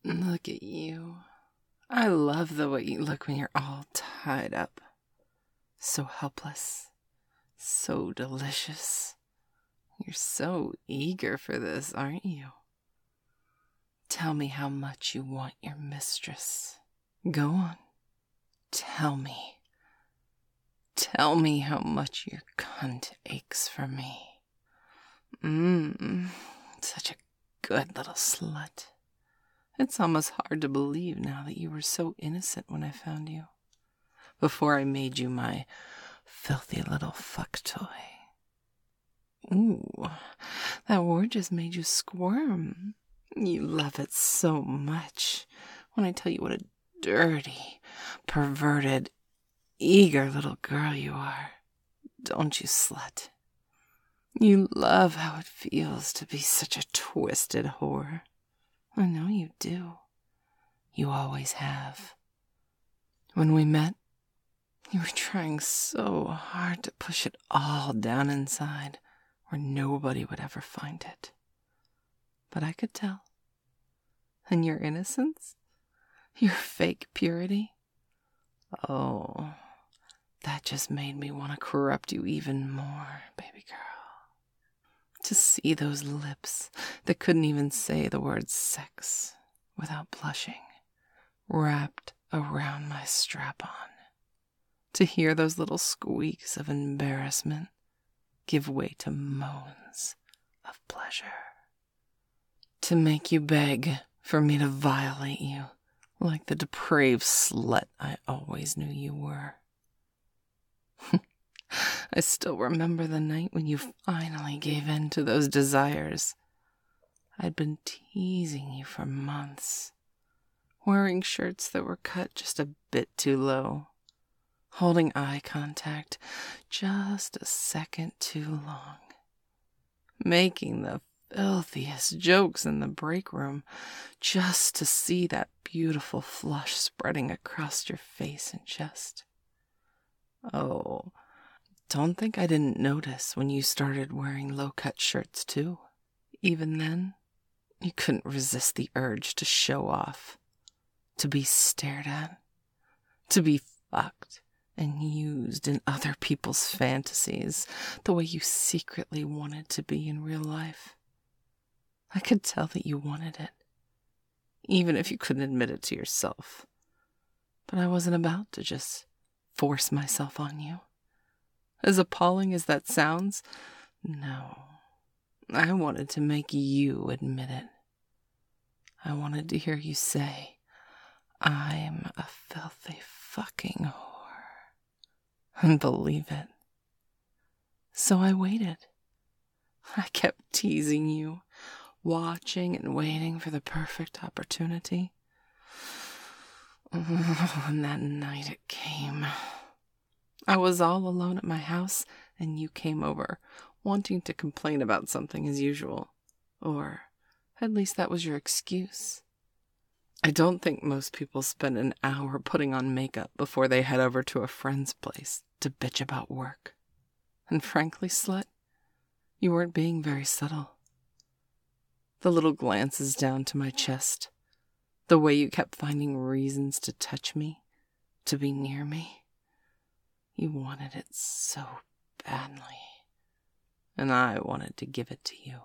Look at you. I love the way you look when you're all tied up. So helpless. So delicious. You're so eager for this, aren't you? Tell me how much you want your mistress. Go on. Tell me. Tell me how much your cunt aches for me. Such a good little slut. It's almost hard to believe now that you were so innocent when I found you. Before I made you my filthy little fuck toy. Ooh, that word just made you squirm. You love it so much when I tell you what a dirty, perverted, eager little girl you are. Don't you, slut? You love how it feels to be such a twisted whore. I know you do. You always have. When we met, you were trying so hard to push it all down inside where nobody would ever find it. But I could tell. And your innocence? Your fake purity? Oh, that just made me want to corrupt you even more, baby girl. To see those lips that couldn't even say the word sex without blushing, wrapped around my strap-on. To hear those little squeaks of embarrassment give way to moans of pleasure. To make you beg for me to violate you like the depraved slut I always knew you were. I still remember the night when you finally gave in to those desires. I'd been teasing you for months, wearing shirts that were cut just a bit too low, holding eye contact just a second too long, making the filthiest jokes in the break room just to see that beautiful flush spreading across your face and chest. Oh, don't think I didn't notice when you started wearing low-cut shirts too. Even then, you couldn't resist the urge to show off, to be stared at, to be fucked and used in other people's fantasies the way you secretly wanted to be in real life. I could tell that you wanted it, even if you couldn't admit it to yourself. But I wasn't about to just force myself on you. As appalling as that sounds, no. I wanted to make you admit it. I wanted to hear you say, I'm a filthy fucking whore, and believe it. So I waited. I kept teasing you, watching and waiting for the perfect opportunity. And that night it came. I was all alone at my house, and you came over, wanting to complain about something as usual. Or, at least that was your excuse. I don't think most people spend an hour putting on makeup before they head over to a friend's place to bitch about work. And frankly, slut, you weren't being very subtle. The little glances down to my chest, the way you kept finding reasons to touch me, to be near me. You wanted it so badly, and I wanted to give it to you.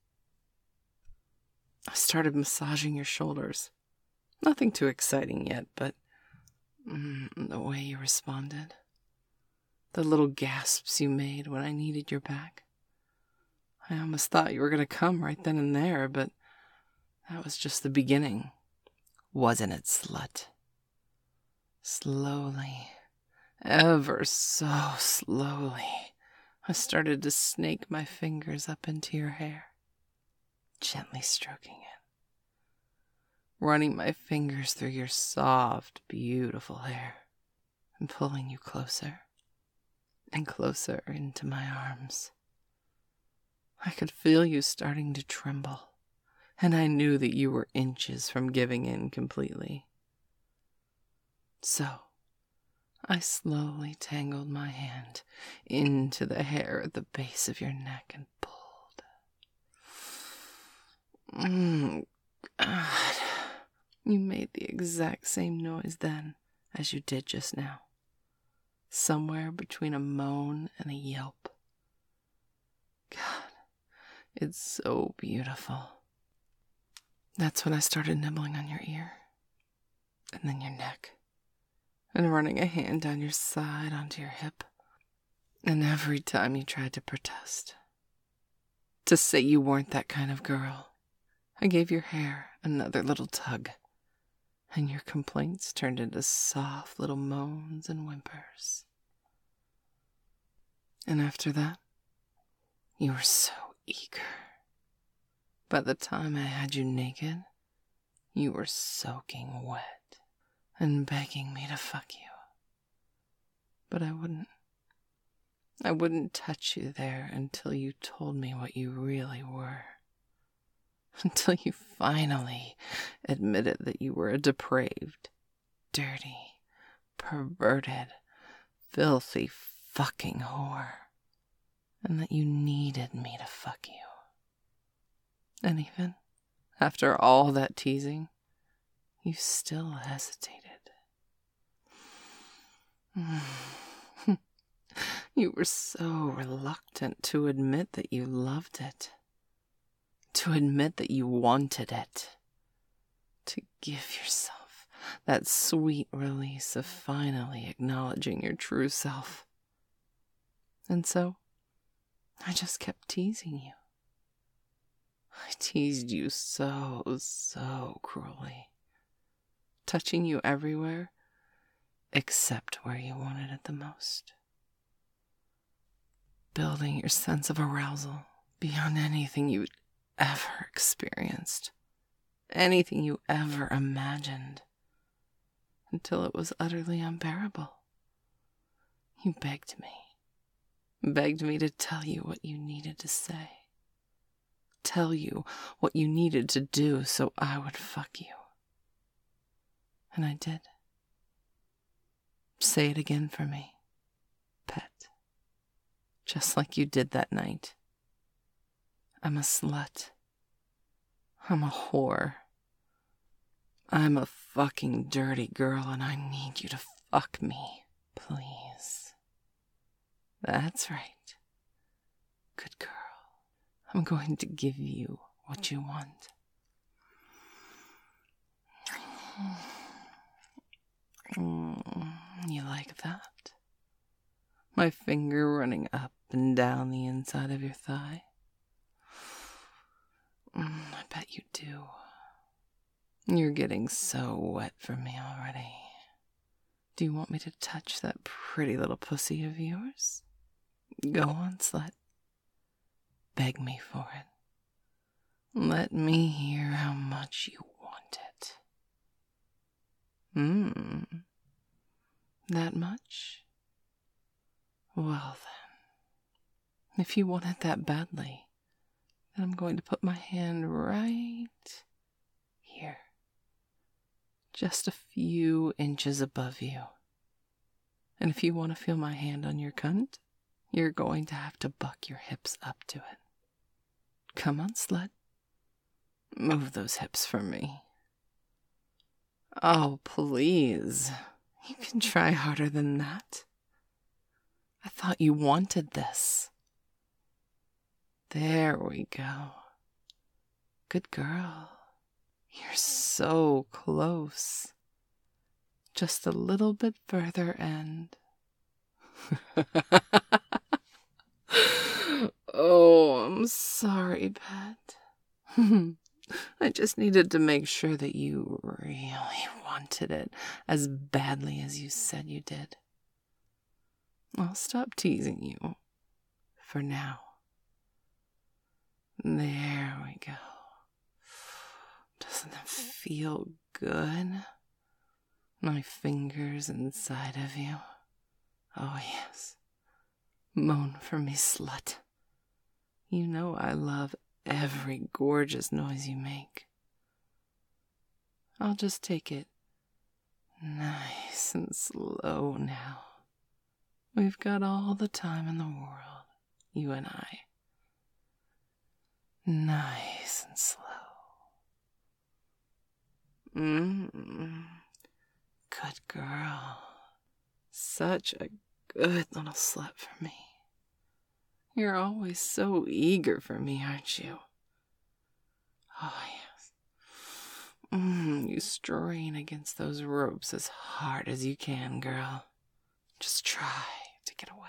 I started massaging your shoulders. Nothing too exciting yet, but the way you responded. The little gasps you made when I needed your back. I almost thought you were going to come right then and there, but that was just the beginning. Wasn't it, slut? Slowly, ever so slowly, I started to snake my fingers up into your hair, gently stroking it, running my fingers through your soft, beautiful hair, and pulling you closer and closer into my arms. I could feel you starting to tremble, and I knew that you were inches from giving in completely. So, I slowly tangled my hand into the hair at the base of your neck and pulled. God. You made the exact same noise then as you did just now. Somewhere between a moan and a yelp. God, it's so beautiful. That's when I started nibbling on your ear, and then your neck, and running a hand down your side onto your hip. And every time you tried to protest, to say you weren't that kind of girl, I gave your hair another little tug, and your complaints turned into soft little moans and whimpers. And after that, you were so eager. By the time I had you naked, you were soaking wet and begging me to fuck you. But I wouldn't. I wouldn't touch you there until you told me what you really were. Until you finally admitted that you were a depraved, dirty, perverted, filthy fucking whore. And that you needed me to fuck you. And even after all that teasing, you still hesitated. You were so reluctant to admit that you loved it. To admit that you wanted it. To give yourself that sweet release of finally acknowledging your true self. And so, I just kept teasing you. I teased you so cruelly. Touching you everywhere, except where you wanted it the most. Building your sense of arousal beyond anything you'd ever experienced. Anything you ever imagined. Until it was utterly unbearable. You begged me to tell you what you needed to say. Tell you what you needed to do so I would fuck you. And I did. Say it again for me, pet. Just like you did that night. I'm a slut. I'm a whore. I'm a fucking dirty girl and I need you to fuck me, please. That's right. Good girl. I'm going to give you what you want. You like that? My finger running up and down the inside of your thigh? I bet you do. You're getting so wet for me already. Do you want me to touch that pretty little pussy of yours? Go on, slut. Beg me for it. Let me hear how much you want it. That much? Well then, if you want it that badly, then I'm going to put my hand right here. Just a few inches above you. And if you want to feel my hand on your cunt, you're going to have to buck your hips up to it. Come on, slut. Move those hips for me. Oh, please. You can try harder than that. I thought you wanted this. There we go. Good girl. You're so close. Just a little bit further and... Oh, I'm sorry, pet. I just needed to make sure that you really wanted it as badly as you said you did. I'll stop teasing you. For now. There we go. Doesn't it feel good? My fingers inside of you. Oh, yes. Moan for me, slut. You know I love every gorgeous noise you make. I'll just take it nice and slow now. We've got all the time in the world, you and I. Nice and slow. Mm. Good girl. Such a good little slut for me. You're always so eager for me, aren't you? Oh, yes. You strain against those ropes as hard as you can, girl. Just try to get away.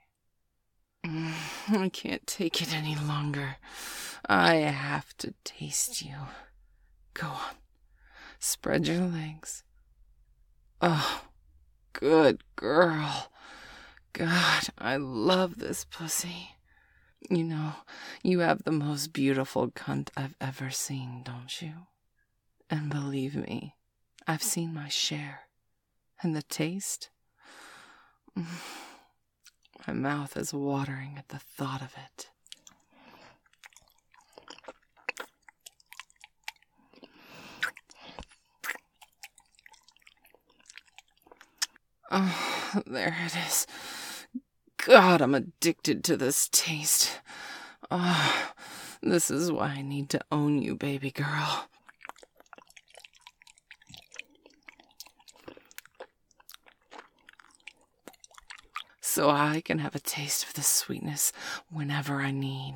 I can't take it any longer. I have to taste you. Go on. Spread your legs. Oh, good girl. God, I love this pussy. You know, you have the most beautiful cunt I've ever seen, don't you? And believe me, I've seen my share. And the taste? My mouth is watering at the thought of it. Oh, there it is. God, I'm addicted to this taste. Oh, this is why I need to own you, baby girl. So I can have a taste of the sweetness whenever I need.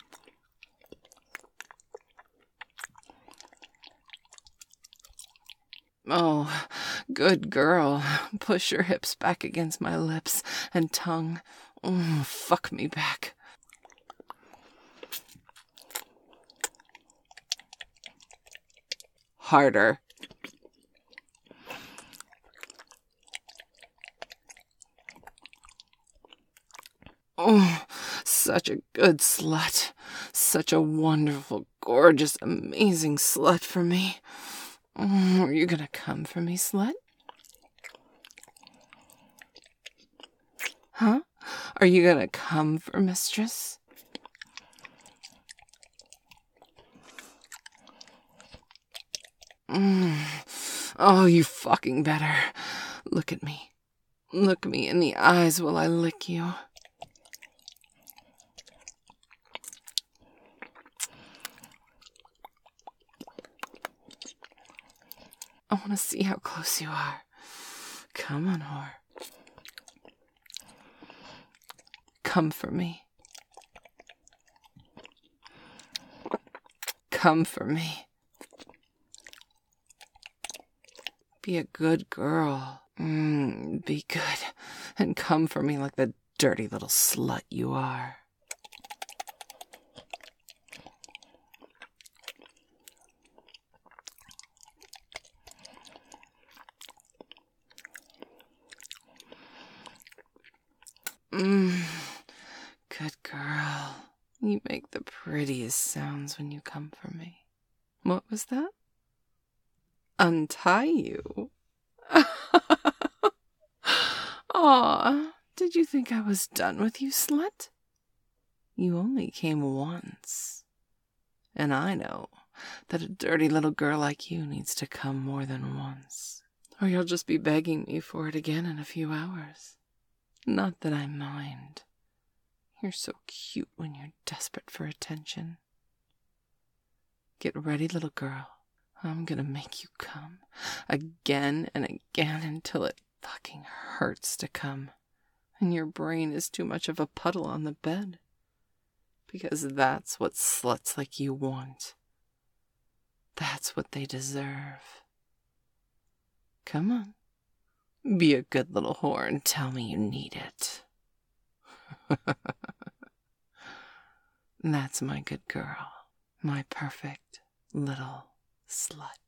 Oh, good girl. Push your hips back against my lips and tongue. Fuck me back. Harder. Oh, such a good slut. Such a wonderful, gorgeous, amazing slut for me. Are you gonna come for me, slut? Huh? Are you gonna come for mistress? Oh, you fucking better. Look at me. Look me in the eyes while I lick you. I want to see how close you are. Come on, whore. Come for me. Come for me. Be a good girl. Be good. And come for me like the dirty little slut you are. Good girl. You make the prettiest sounds when you come for me. What was that? Untie you? Aw, did you think I was done with you, slut? You only came once. And I know that a dirty little girl like you needs to come more than once. Or you'll just be begging me for it again in a few hours. Not that I mind. You're so cute when you're desperate for attention. Get ready, little girl. I'm gonna make you come again and again until it fucking hurts to come. And your brain is too much of a puddle on the bed. Because that's what sluts like you want. That's what they deserve. Come on. Be a good little whore and tell me you need it. That's my good girl. My perfect little slut.